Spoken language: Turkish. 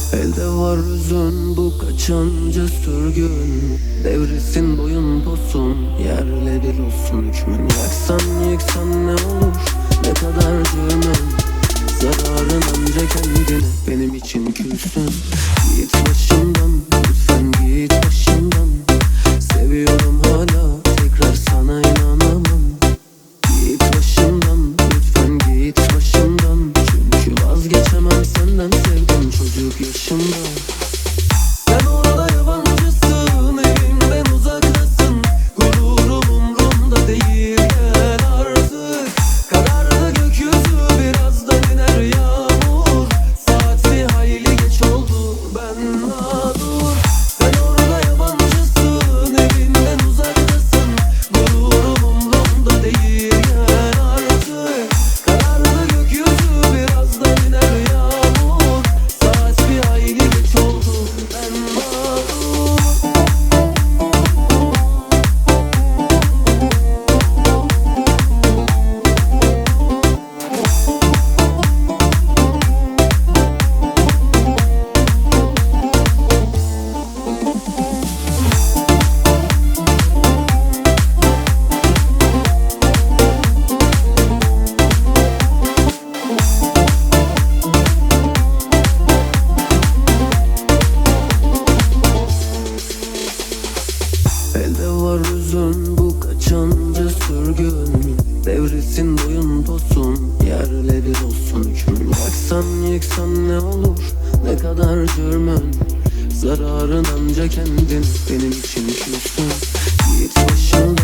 Elde var hüzün, bu kaçıncı sürgün. Devrilsin boyun posun, yerle bir olsun hükmün. Yaksan yıksan ne olur, ne kadar cürmün. Zararın anca kendine, benim için külsün. Git başımdan, lütfen git başımdan. Seviyorum hala, tekrar sana inanamam. Git başımdan, lütfen git başımdan. Çünkü vazgeçemem senden, sevdim çocuk yaşımda. Sen orada yabancısın, evimden uzaktasın. Gururum umrumda değil, gel artık. Karardı gökyüzü, birazdan iner yağmur. Saat bir hayli geç oldu, ben mağdur. Sen orada yabancısın, evimden uzaktasın. Gururum umrumda değil, gel artık. Karardı gökyüzü, birazdan iner yağmur. Saat bir hayli geç oldu, ben mağdur. Elde var hüzün, bu kaçıncı sürgün. Devrilsin boyun posun, yerle bir olsun hükmün. Yaksan yıksan ne olur, ne kadar cürmün. Zararın anca kendin, benim için külsün. Git başımdan.